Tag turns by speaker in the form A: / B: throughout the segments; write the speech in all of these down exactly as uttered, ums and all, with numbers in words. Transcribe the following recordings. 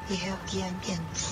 A: You have the ambience.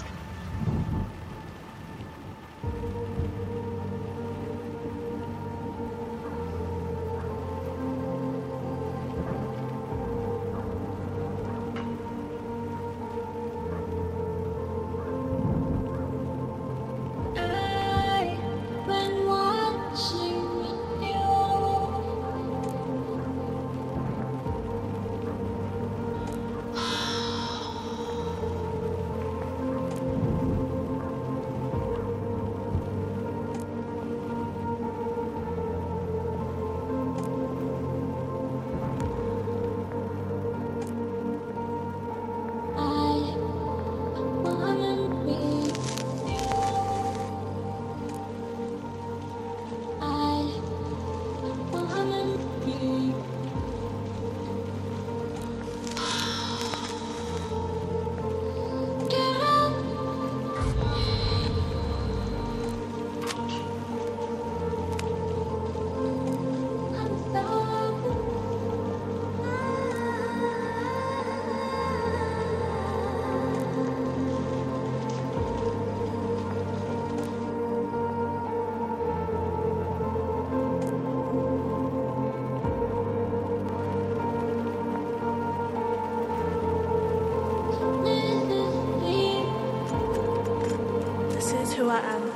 B: Who I am.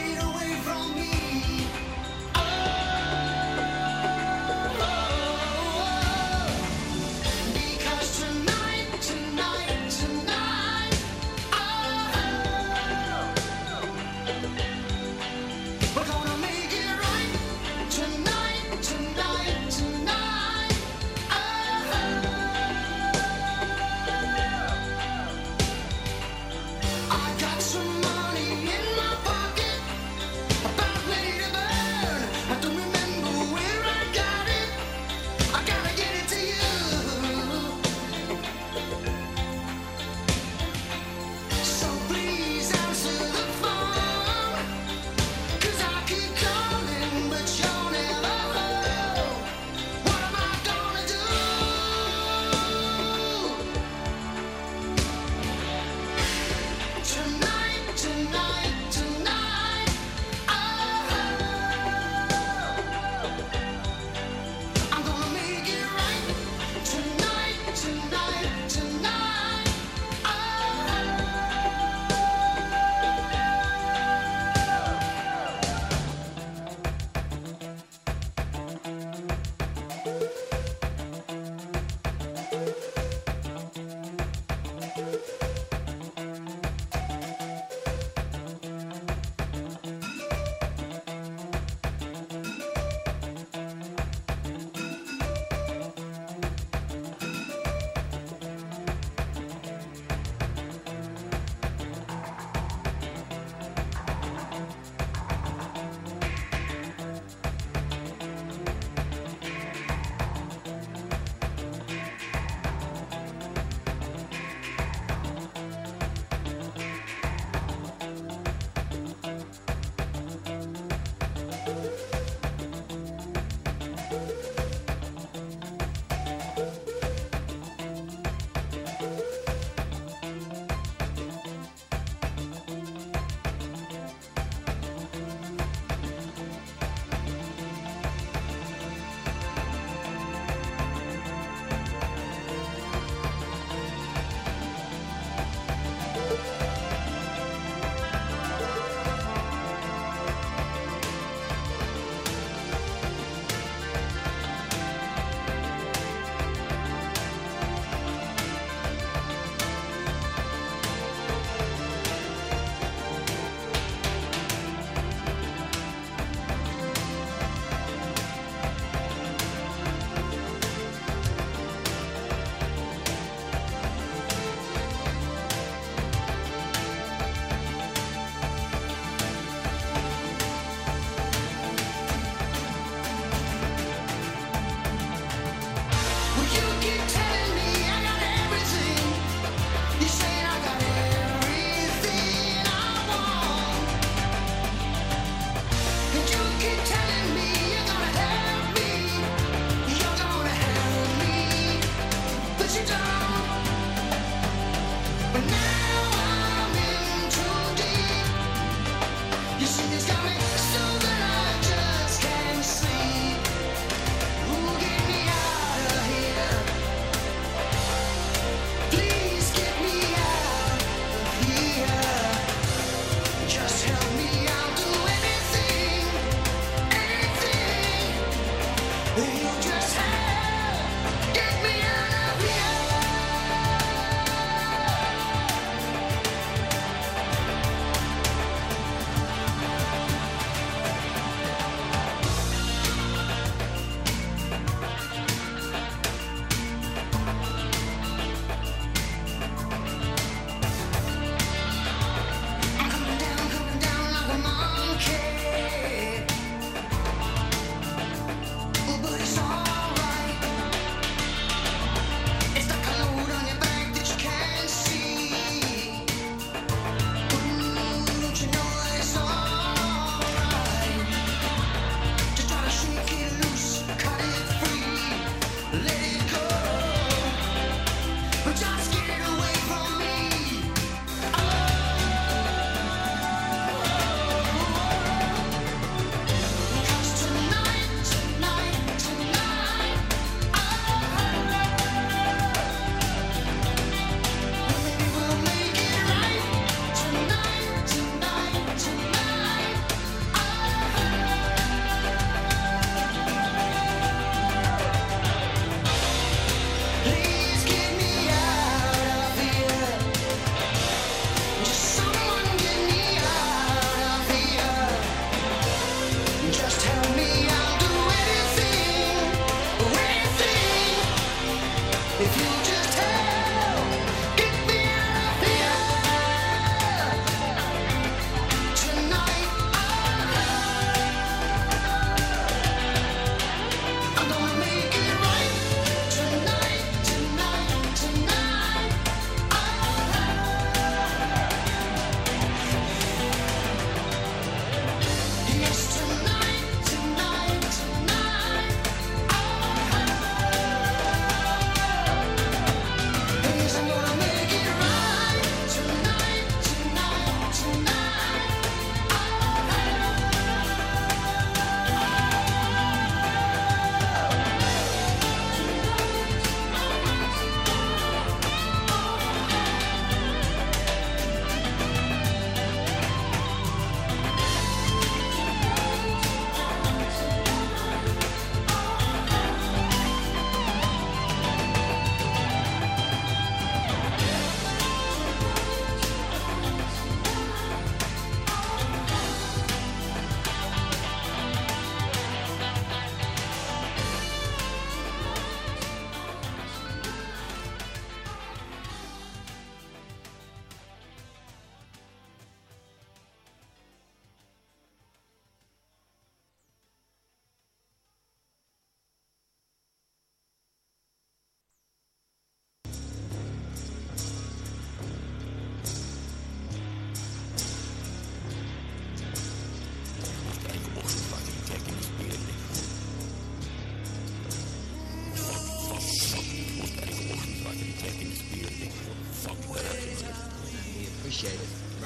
A: fade away from me. Oh, oh, oh. Because tonight, tonight, tonight, oh, we're gonna make it right. Tonight, tonight, tonight, oh, I got some money in my pocket.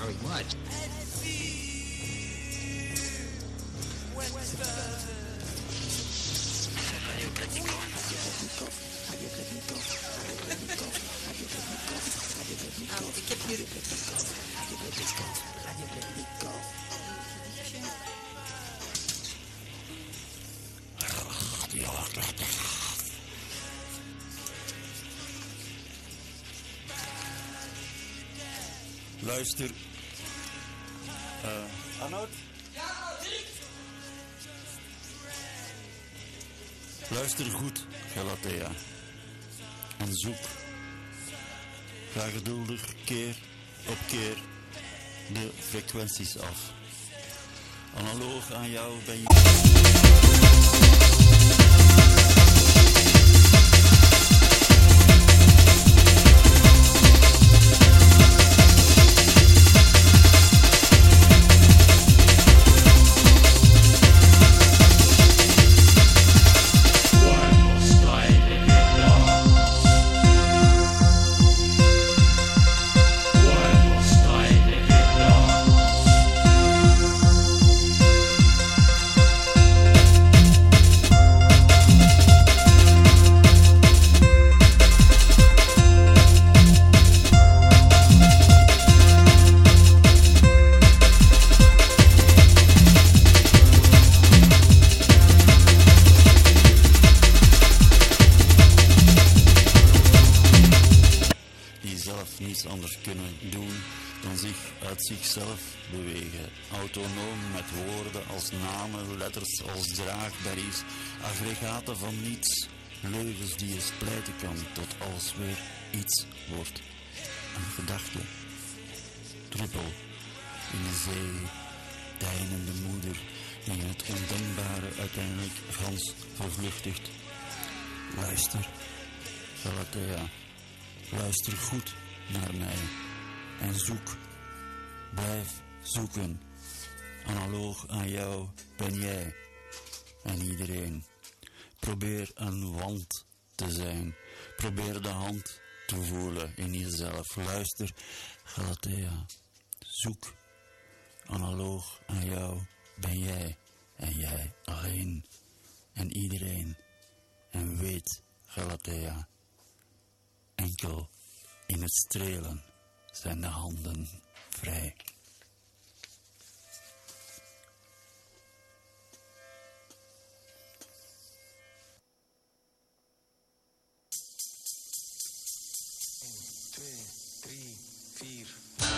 C: very much.
D: Um, ik heb hier...
E: Luister. Uh, Arnoud? Luister goed, Galatea. En zoek. Ga geduldig keer op keer de frequenties af. Analoog aan jou ben je... niets anders kunnen doen dan zich uit zichzelf bewegen. Autonoom met woorden als namen, letters als draagberries, aggregaten van niets, leugens die je splijten kan tot alles weer iets wordt. Een gedachte, druppel in de zee, deinende moeder die het ondenkbare uiteindelijk gans vervluchtigt. Luister, Galatea, luister goed naar mij en zoek, blijf zoeken. Analoog aan jou ben jij en iedereen. Probeer een wand te zijn, probeer de hand te voelen in jezelf. Luister, Galatea, zoek. Analoog aan jou ben jij en jij alleen en iedereen. En weet, Galatea, enkel in het strelen zijn de handen vrij.
F: één, twee, drie, vier.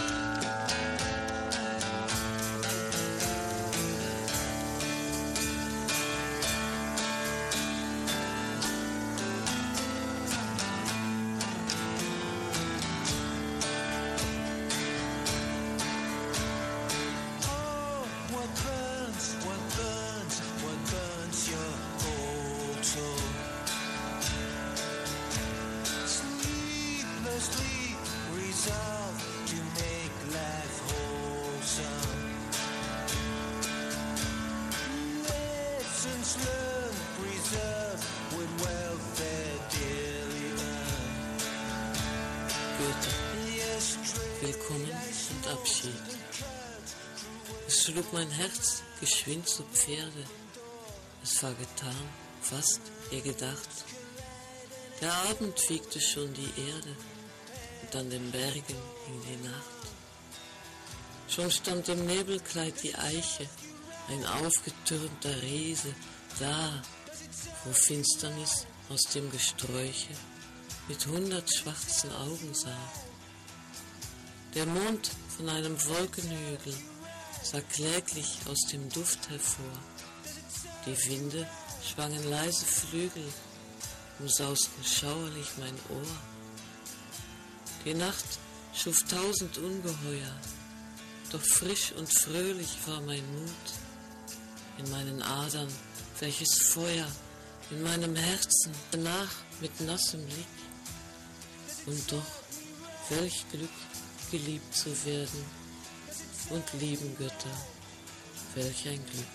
G: Willkommen und Abschied. Es schlug mein Herz geschwind zu Pferde. Es war getan, fast ihr gedacht. Der Abend wiegte schon die Erde und an den Bergen hing die Nacht. Schon stand im Nebelkleid die Eiche, ein aufgetürmter Riese, da, wo Finsternis aus dem Gesträuche mit hundert schwarzen Augen sah. Der Mond von einem Wolkenhügel sah kläglich aus dem Duft hervor. Die Winde schwangen leise Flügel, umsausten schauerlich mein Ohr. Die Nacht schuf tausend Ungeheuer, doch frisch und fröhlich war mein Mut. In meinen Adern welches Feuer, in meinem Herzen danach mit nassem Blick. Und doch, welch Glück, geliebt zu werden, und lieben Götter, welch ein Glück.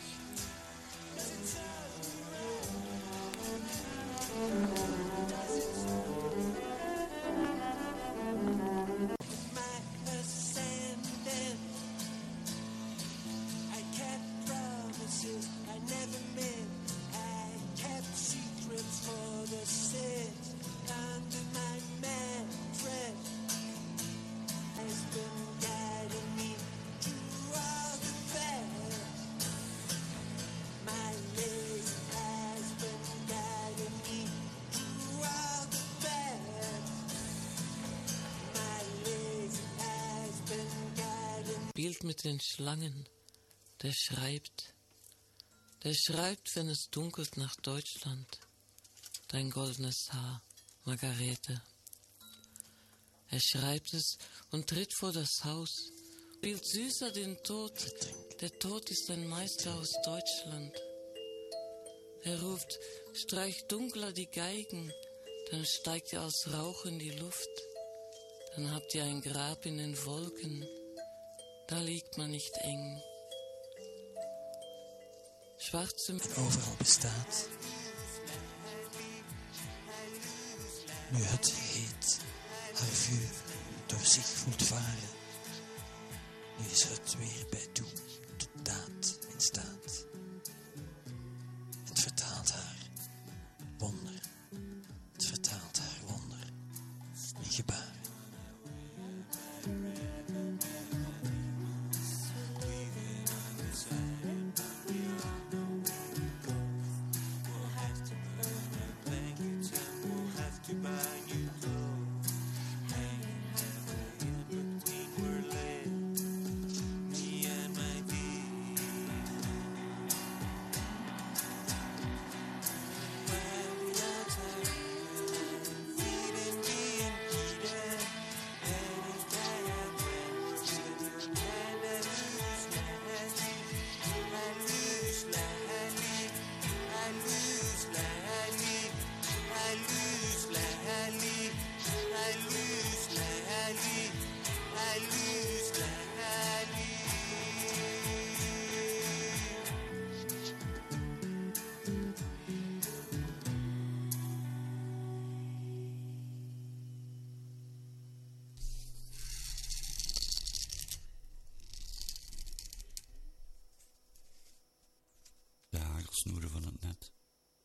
G: spielt mit den Schlangen, der schreibt, der schreibt, wenn es dunkelt nach Deutschland, dein goldenes Haar, Margarete. Er schreibt es und tritt vor das Haus, spielt süßer den Tod, der Tod ist ein Meister aus Deutschland. Er ruft, streich dunkler die Geigen, dann steigt ihr aus Rauch in die Luft, dann habt ihr ein Grab in den Wolken, da liegt man nicht eng. Schwarze
C: overal bestaat. Nu het heet, haar vuur door zich voelt varen. Nu is het weer bij toe tot daad in staat. Het vertaalt haar wonder, het vertaalt haar wonder in gebaren.
E: Snoeren van het net.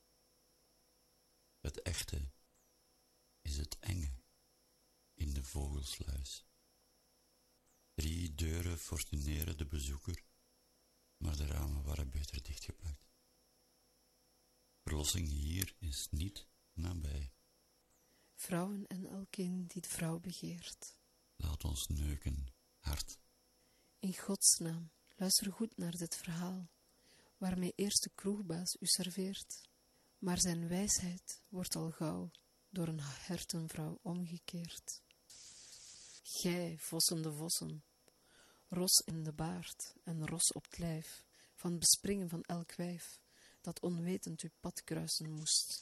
E: Het echte is het enge in de vogelsluis. Drie deuren fortuneren de bezoeker, maar de ramen waren beter dichtgeplakt. Verlossing hier is niet nabij.
D: Vrouwen en elkeen die de vrouw begeert.
E: Laat ons neuken, hard.
D: In Gods naam, luister goed naar dit verhaal, waarmee eerst de kroegbaas u serveert. Maar zijn wijsheid wordt al gauw door een hertenvrouw omgekeerd. Gij, vossende vossen, ros in de baard en ros op het lijf, van bespringen van elk wijf, dat onwetend uw pad kruisen moest.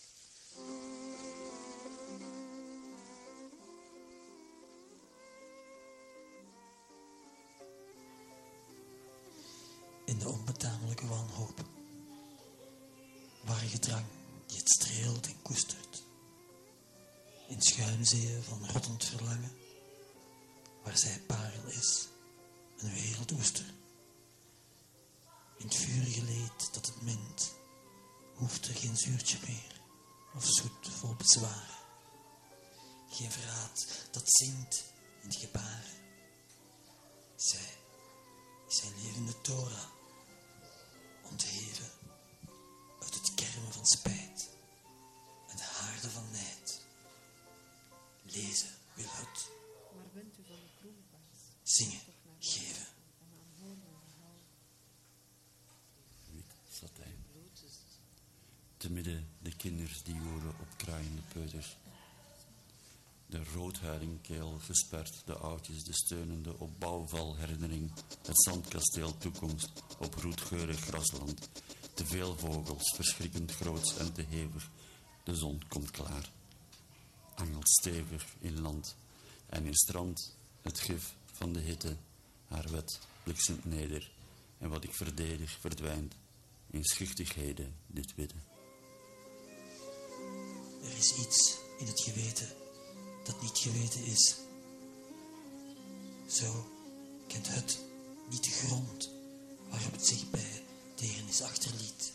C: In de onbetamelijke wanhoop, warrige drang die het streelt en koestert, in schuimzeeën van rottend verlangen, waar zij parel is, een wereldoester. In het vurige leed dat het mint, hoeft er geen zuurtje meer, of zoet vol bezwaren. Geen verraad dat zingt in het gebaren. Zij is zijn levende Torah, ontheven uit het kermen van spijt en de haarden van nijd. Lezen wil het,
D: Maar bent u van de kroegbaas?
C: zingen, geven.
E: Wit satijn. Te midden de kinders die horen op kraaiende peuters. De roodhuidingkeel gesperd, de oudjes, de steunende op bouwvalherinnering, het zandkasteel toekomst op roetgeurig grasland. Te veel vogels, verschrikkend groots en te hevig. De zon komt klaar. Angelt stevig in land en in strand het gif van de hitte. Haar wet bliksemt neder en wat ik verdedig verdwijnt in schuchtigheden dit witte.
C: Er is iets in het geweten dat niet geweten is. Zo kent het niet de grond waarop het zich bij deernis achterliet.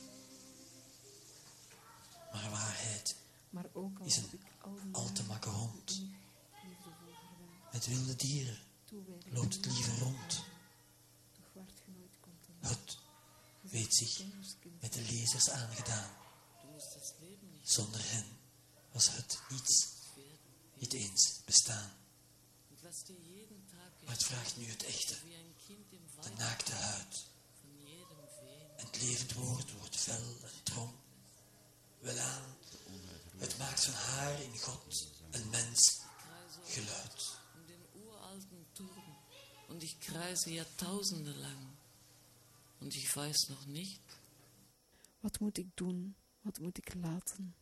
C: Maar waarheid
D: Maar ook al
C: is
D: heb
C: een
D: ik al die
C: al te makke hond.
D: liefdevol verwijt,
C: Met wilde dieren
D: toewijding
C: loopt het
D: aan
C: liever
D: uw
C: rond.
D: vader. Toch waart ge nooit content.
C: Het weet zich met de lezers aangedaan. Zonder hen was het niets, niet eens bestaan. Maar het vraagt nu het echte, de naakte huid. En het levend woord wordt fel en trom. Welaan, het maakt van haar in God een mens geluid.
G: Um den uralten Turm und ich kreise Jahrtausende lang. Und ich weiß noch nicht.
D: Wat moet ik doen? Wat moet ik laten?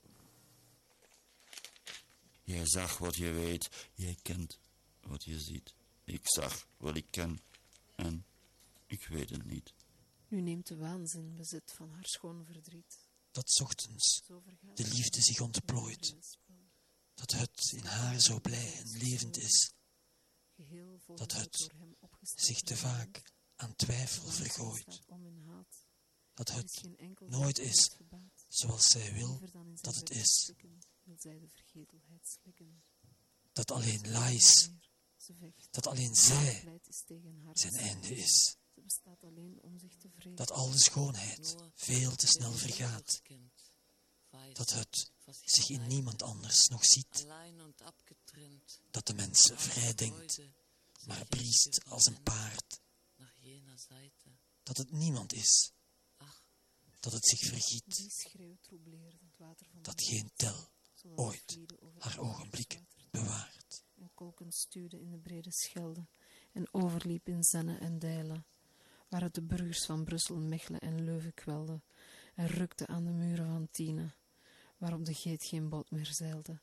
E: Jij zag wat je weet, jij kent wat je ziet. Ik zag wat ik ken en ik weet het niet.
D: Nu neemt de waanzin bezit van haar schoon verdriet.
C: Dat 's ochtends
D: Zo vergaat
C: de liefde zich ontplooit. Dat het in haar zo blij en levend is.
D: Geheel volgens
C: Dat het
D: door hem opgesteld
C: zich te
D: reglement.
C: vaak aan twijfel
D: De waanzin
C: vergooit.
D: staat om in haat.
C: Dat
D: Er is
C: het
D: geen enkel
C: nooit
D: zaad
C: is
D: ooit gebaat.
C: zoals zij wil
D: Liever dan in zijn
C: dat het
D: bed
C: is.
D: stikken, wil zij de vergetelheid slikken.
C: Dat alleen Lais,
D: Ze vecht.
C: dat alleen zij
D: Pleit is tegen haar
C: zijn
D: bestaan.
C: einde is.
D: Ze bestaat alleen om zich te vreten.
C: Dat al de schoonheid veel te snel vergaat. Dat het zich in niemand anders nog ziet.
G: Allein und abgetrennt.
C: Dat de mens vrij denkt, maar briest als een paard.
G: Nach jener Seite.
C: Dat het niemand is.
G: Ach,
C: Dat het zich vergiet.
D: Die schreeuw troubleerde het water van
C: Dat
D: de
C: geen tel
D: zodat
C: ooit
D: het vlieden over
C: haar
D: het
C: ogenblik
D: water
C: bewaart.
D: en kolkend stuwde in de brede Schelde en overliep in Zenne en Dijlen, waar het de burgers van Brussel, Mechelen en Leuven kwelde en rukte aan de muren van Tiene, waarop de geet geen boot meer zeilde.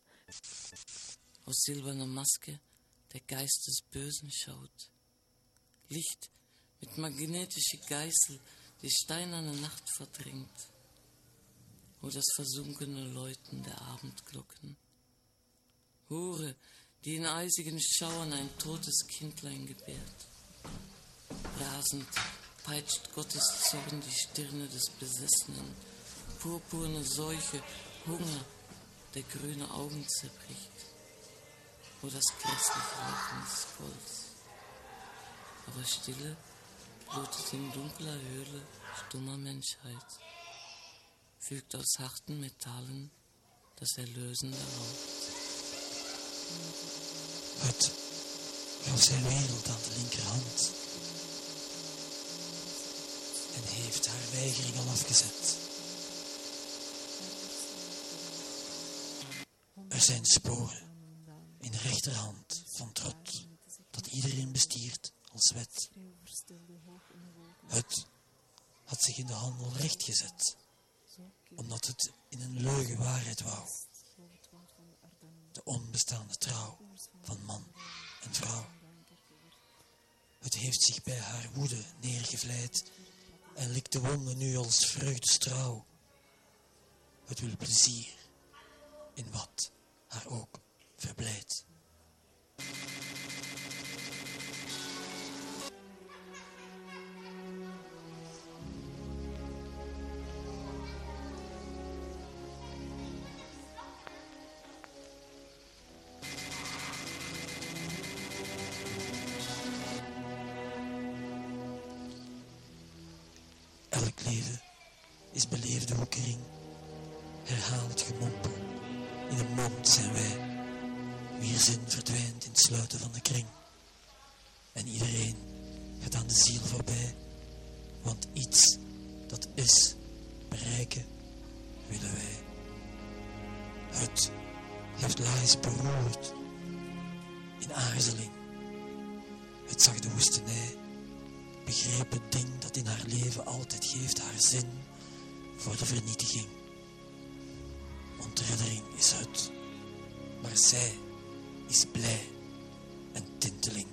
G: aus silberner Maske der Geist des Bösen schaut. Licht mit magnetische Geißel die steinerne Nacht verdrängt. O das versunkene Läuten der Abendglocken. Hure, die in eisigen Schauern ein totes Kindlein gebärt. Rasend peitscht Gottes Zorn die Stirne des Besessenen. Purpurne Seuche, Hunger, der grüne Augen zerbricht. O das grässliche Lachen des Volks. Aber Stille blutet in dunkler Höhle stummer Menschheit. Fügt aus harten Metallen das erlösende Haupt.
C: Het gaf zijn wereld aan de linkerhand. En heeft haar weigering al afgezet. Er zijn sporen in de rechterhand van trot, dat iedereen bestiert als wet. Het had zich in de handel rechtgezet, omdat het in een leugen waarheid wou. De onbestaande trouw van man en vrouw. Het heeft zich bij haar woede neergevleid en likt de wonden nu als vreugdestrouw. Het wil plezier in wat haar ook verblijdt. Elk leven is beleefde hoekering, herhaald gemompel. In een mond zijn wij, wier zin verdwijnt in het sluiten van de kring. En iedereen gaat aan de ziel voorbij, want iets dat is, bereiken willen wij. Het heeft Lais beroerd, in aarzeling. Het zag de woestenij, begreep het ding dat in haar leven altijd geeft haar zin voor de vernietiging. Ontreddering is het, maar zij is blij en tinteling.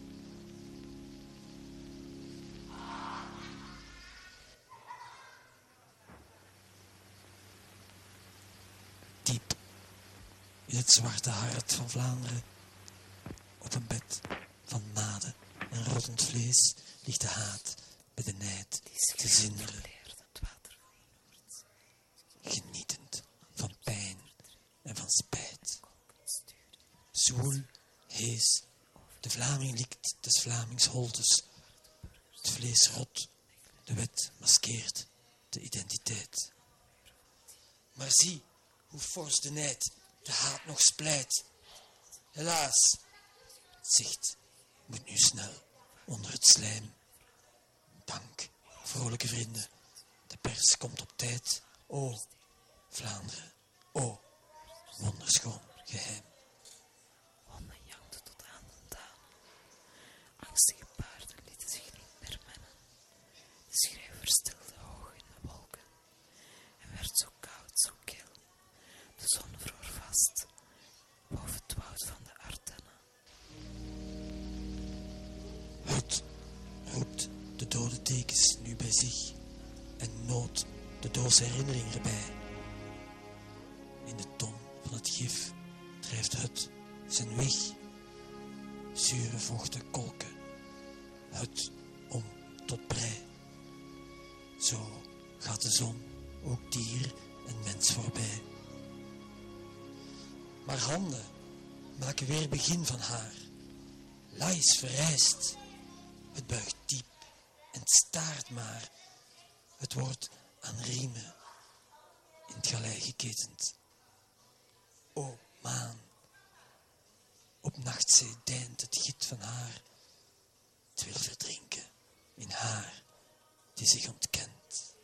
C: Diep in het zwarte hart van Vlaanderen, op een bed van naden en rottend vlees, ligt de haat bij de nijd te zinderen, genietend van pijn en van spijt. Zwoel, hees, de Vlaming likt des Vlamings holtes. Het vlees rot, de wet maskeert de identiteit. Maar zie hoe fors de nijd de haat nog splijt. Helaas, zicht moet nu snel onder het slijm. Dank, vrolijke vrienden. De pers komt op tijd. O, Vlaanderen. O, wonderschoon geheim.
D: Honden jankten tot aan de damen. Angstige paarden lieten zich niet meer mennen. De schreeuw verstilde hoog in de wolken. En werd zo koud, zo kil. De zon vroor vast boven het woud van de Ardennen.
C: Het roept de dode tekens nu bij zich en nood de doos herinnering erbij. In de ton van het gif drijft het zijn weg. Zure vochten kolken het om tot prei. Zo gaat de zon ook dier en mens voorbij. Maar handen maken weer begin van haar. Lais verrijst. Het buigt diep en het staart maar. Het wordt aan riemen in het galei geketend. O maan, op nachtzee deint het giet van haar. Het wil verdrinken in haar die zich ontkent.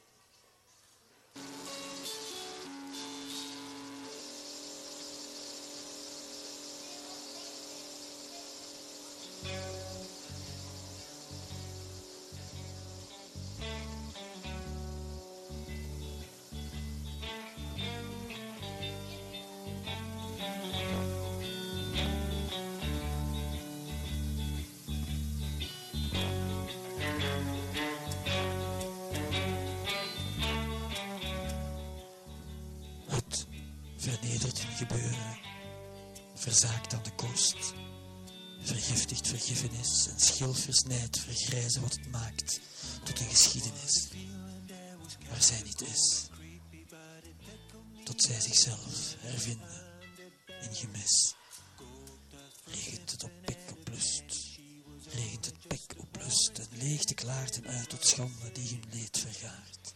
C: Het vernedert in gebeuren, verzaakt aan de kost, vergiftigt vergiffenis en schilf versnijdt vergrijzen wat het maakt tot een geschiedenis waar zij niet is, tot zij zichzelf hervinden in gemis. Regent het op pik op lust, regent het pik op lust en leegte klaart hen uit tot schande die hun leed vergaart.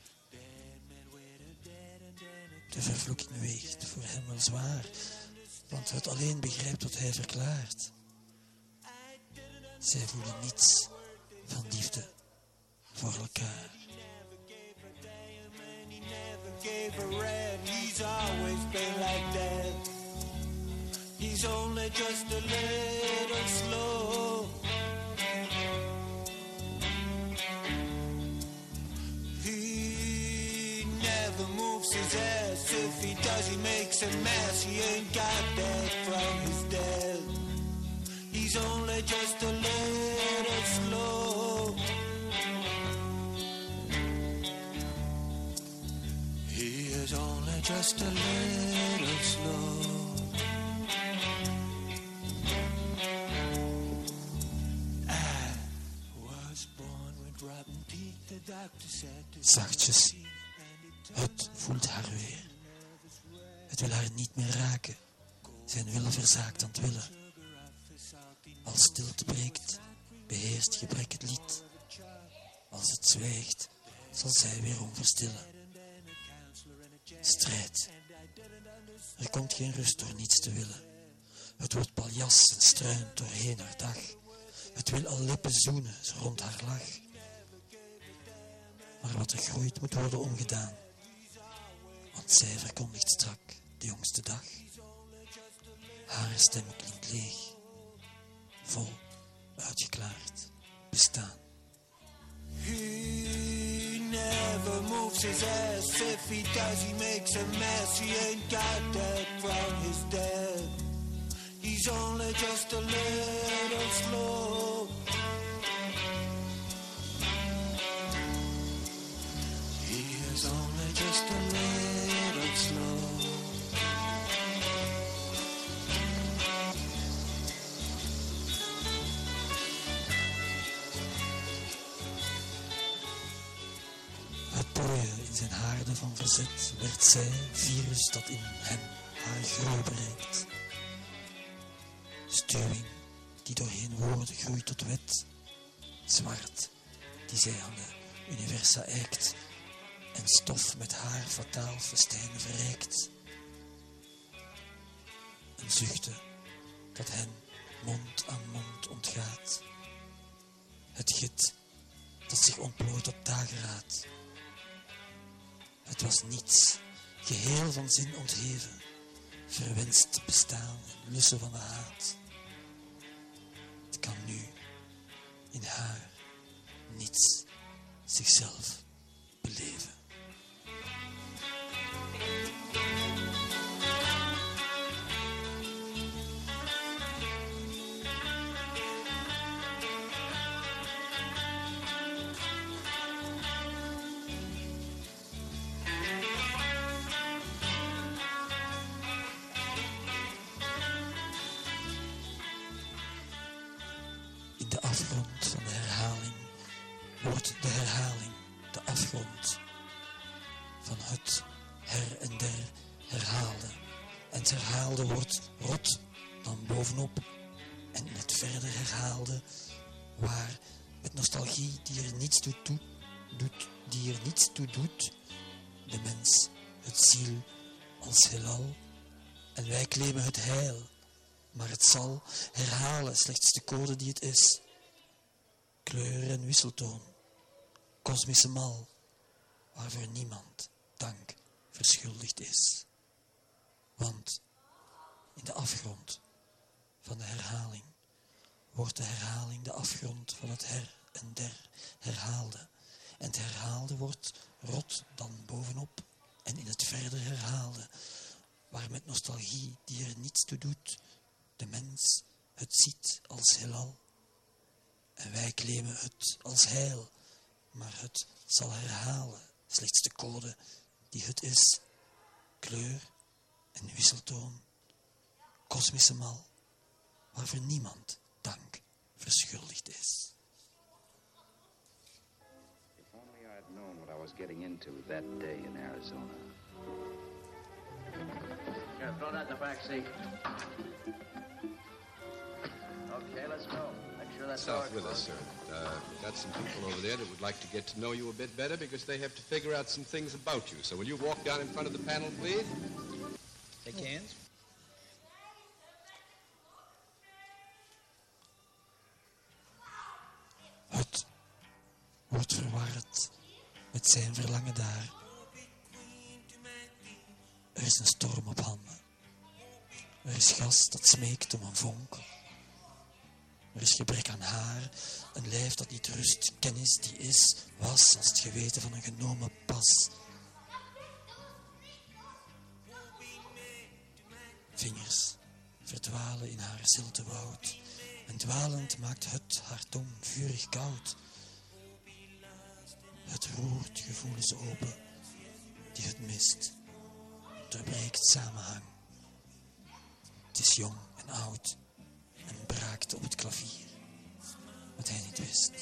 C: De vervloeking weegt voor hem wel zwaar, want het alleen begrijpt wat hij verklaart. Zij voelen niets van liefde voor elkaar.
H: Gave a rant, he's always been like that. He's only just a little slow. He never moves his ass. If he does, he makes a mess. He ain't got that from his dad. He's only just a little slow. He is only just a little slow. I was born with rotten teeth. The doctor said to
C: Zachtjes, het voelt haar weer. Het wil haar niet meer raken. Zijn willen verzaakt aan het willen. Als stilte breekt, beheerst gebrek het lied. Als het zwijgt, zal zij weer onverstillen. Strijd. Er komt geen rust door niets te willen. Het wordt paljas en struint doorheen haar dag. Het wil al lippen zoenen rond haar lach. Maar wat er groeit moet worden omgedaan. Want zij verkondigt strak de jongste dag. Haar stem klinkt leeg. Vol uitgeklaard bestaan.
H: He never moves his ass. If he does, he makes a mess. He ain't got that from his dad. He's only just a little slow. He is only just a little slow.
C: Het plooien in zijn haarden van verzet werd zij virus dat in hem haar groei bereikt. Stuwing die doorheen woorden groeit tot wet. Zwart die zij aan de universa eikt. En stof met haar fataal festijn verrijkt. Een zuchten dat hen mond aan mond ontgaat. Het git dat zich ontplooit op dageraad. Het was niets, geheel van zin ontheven, verwenst bestaan en lussen van de haat. Het kan nu in haar niets zichzelf beleven. In de afgrond van de herhaling wordt de herhaling de afgrond van het her en der herhaalde. En het herhaalde wordt rot dan bovenop. En in het verder herhaalde, waar met nostalgie die er niets toe doet, doet, die er niets toe doet, de mens het ziel als heelal. En wij claimen het heil, maar het zal herhalen slechts de code die het is. Kleur en wisseltoon, kosmische mal, waarvoor niemand dank verschuldigd is. Want in de afgrond van de herhaling wordt de herhaling de afgrond van het her en der herhaalde. En het herhaalde wordt rot dan bovenop. En in het verder herhaalde, waar met nostalgie die er niets toe doet, de mens het ziet als heelal. En wij claimen het als heil, maar het zal herhalen slechts de code die het is. Kleur en wisseltoon, kosmische mal, waarvoor niemand dank verschuldigd is.
I: If only I'd known what I was getting into that day in Arizona.
J: Here, throw that in the back seat. Okay, let's go. Make sure that's
K: South with us, sir. Uh, we've got some people over there that would like to get to know you a bit better because they have to figure out some things about you. So will you walk down in front of the panel, please?
J: Take hands.
C: Het wordt verward met zijn verlangen daar. Er is een storm op handen. Er is gas dat smeekt om een vonk. Er is gebrek aan haar, een lijf dat niet rust, kennis die is, was als het geweten van een genomen pas. Vingers verdwalen in haar zilte woud. En dwalend maakt het haar tong vurig koud. Het roert gevoelens open, die het mist. Doorbreekt samenhang. Het is jong en oud en braakt op het klavier, wat hij niet wist.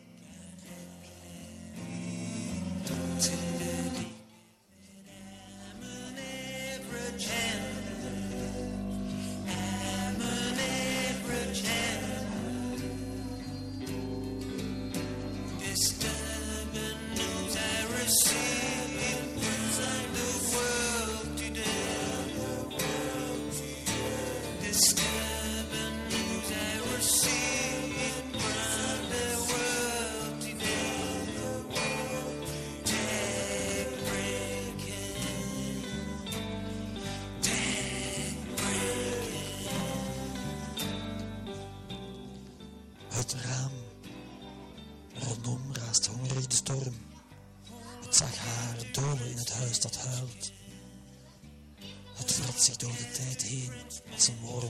C: Het raam. Rondom raast hongerig de storm. Het zag haar dolen in het huis dat huilt. Het vrat zich door de tijd heen als een worm.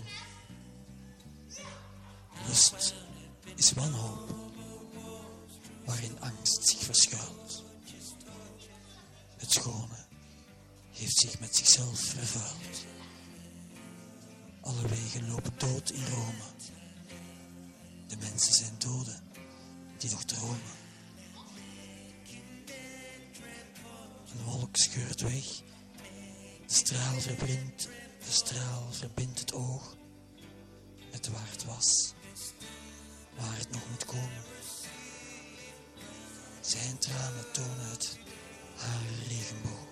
C: Lust is wanhoop, waarin angst zich verschuilt. Het schone heeft zich met zichzelf vervuild. Alle wegen lopen dood in Rome. De mensen zijn doden die nog dromen. Een wolk scheurt weg. De straal verblindt, de straal verbindt het oog met waar het was, waar het nog moet komen. Zijn tranen tonen het, haar regenboog.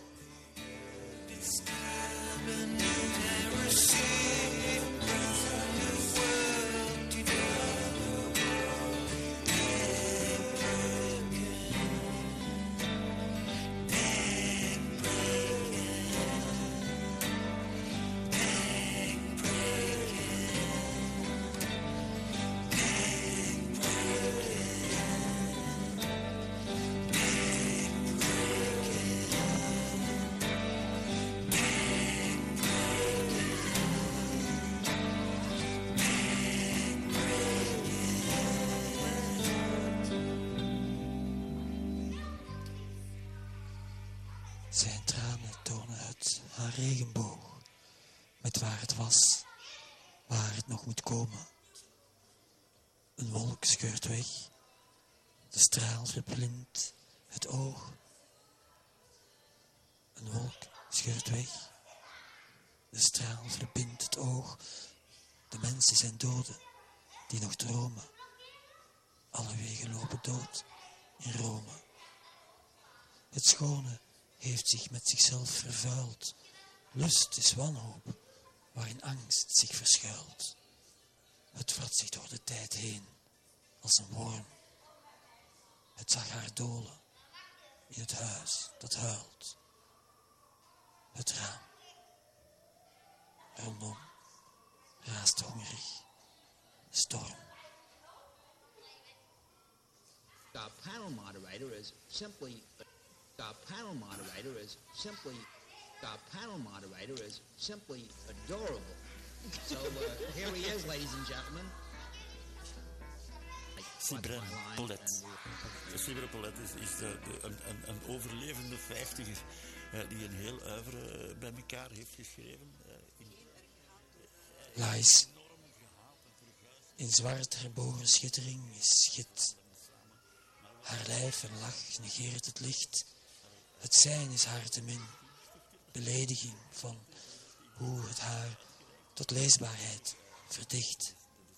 C: Zijn tranen tonen het haar regenboog, met waar het was, waar het nog moet komen. Een wolk scheurt weg, de straal verblindt het oog. Een wolk scheurt weg, de straal verbindt het oog. De mensen zijn doden, die nog dromen. Alle wegen lopen dood in Rome. Het schone heeft zich met zichzelf vervuild. Lust is wanhoop, waarin angst zich verschuilt. Het vrat zich door de tijd heen, als een worm. Het zag haar dolen, in het huis dat huilt. Het raam. Rondom raast hongerig de storm.
L: Our panel moderator is simply... Our panel moderator is simply... Our panel moderator is simply adorable. So uh, here he is, ladies and gentlemen.
E: Cyprien Polet. Cyprien Polet is, is de, de, een, een, een overlevende vijftiger uh, die een heel oeuvre uh, bij elkaar heeft geschreven. Uh, in,
C: Lies. In zwart herbogen schittering is schit. Haar lijf en lach negeert het licht. Het zijn is haar te min. Belediging van hoe het haar tot leesbaarheid verdicht.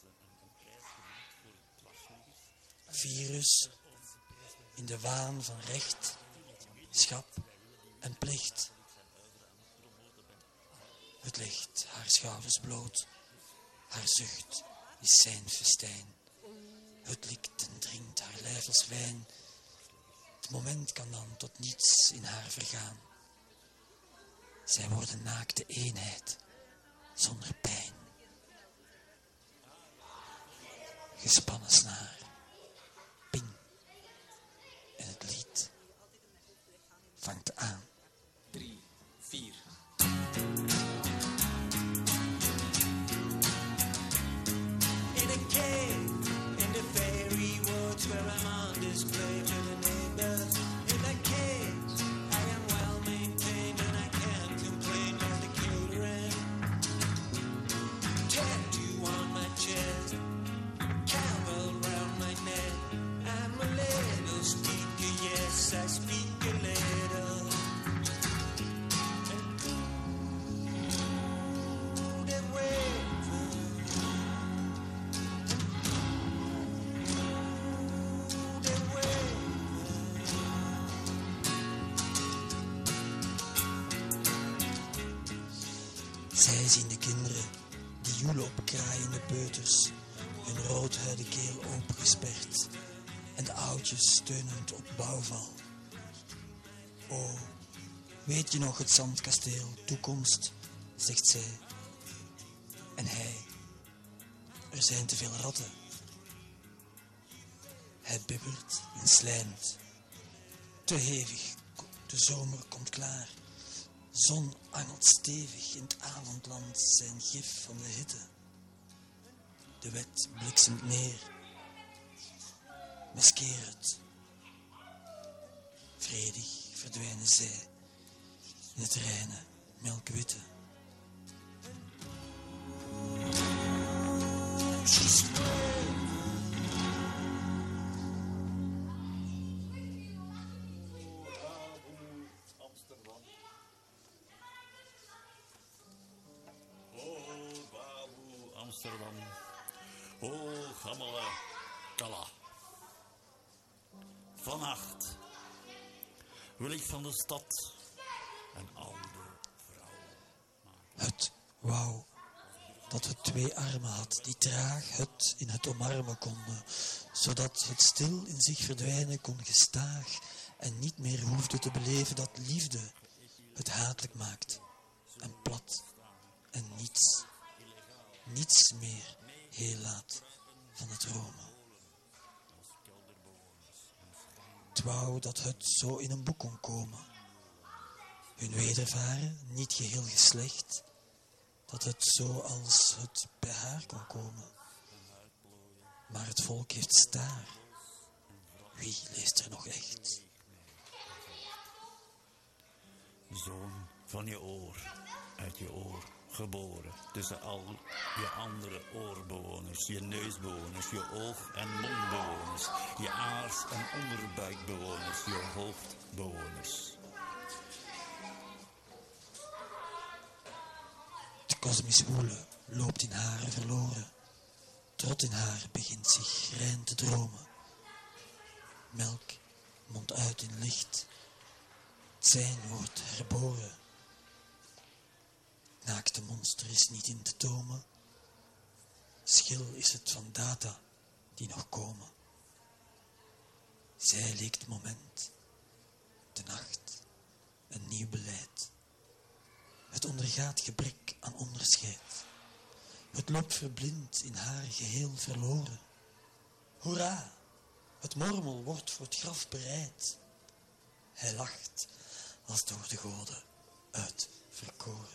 C: Virus in de waan van recht, schap en plicht. Het licht haar schouders bloot, haar zucht is zijn festijn. Het likt en drinkt haar lijf als wijn. Het moment kan dan tot niets in haar vergaan. Zij worden naakte eenheid, zonder pijn. Gespannen snaar, ping. En het lied vangt aan.
F: Drie, vier.
H: In a cave, in the fairy woods where I'm on display to the neighbors. In that cage, I am well maintained and I can't complain of the catering. Tattoo on my chest, camel round my neck. I'm a little speaker, yes, I speak a little. And ooh, the way.
C: Zij zien de kinderen die joelen op kraaiende peuters, hun roodhuide keel opengesperd en de oudjes steunend op bouwval. O, weet je nog het zandkasteel, toekomst, zegt zij. En hij, er zijn te veel ratten. Hij bibbert en slijmt. Te hevig, de zomer komt klaar. Zon angelt stevig in het avondland zijn gif van de hitte. De wet bliksemt neer. Maskeer het. Vredig verdwijnen zij in het reine melkwitte.
E: Amsterdam. O, gammele Kalla. Vannacht wil ik van de stad een oude vrouw.
C: Het wou dat het twee armen had die traag het in het omarmen konden, zodat het stil in zich verdwijnen kon gestaag en niet meer hoefde te beleven dat liefde het hatelijk maakt en plat en niets. Niets meer heel laat van het Rome. Het wou dat het zo in een boek kon komen. Hun wedervaren niet geheel geslecht, dat het zo als het bij haar kon komen. Maar het volk heeft staar. Wie leest er nog echt?
E: zoon van je oor, uit je oor geboren, tussen al je andere oorbewoners, je neusbewoners, je oog- en mondbewoners, je aars- en onderbuikbewoners, je hoofdbewoners.
C: De kosmische woele loopt in haren verloren. Trot in haar begint zich rein te dromen. Melk mondt uit in licht. Het zijn wordt herboren. Naakte monster is niet in te tomen. Schil is het van data die nog komen. Zij leekt het moment. De nacht. Een nieuw beleid. Het ondergaat gebrek aan onderscheid. Het loopt verblind in haar geheel verloren. Hoera! Het mormel wordt voor het graf bereid. Hij lacht als door de goden uitverkoren.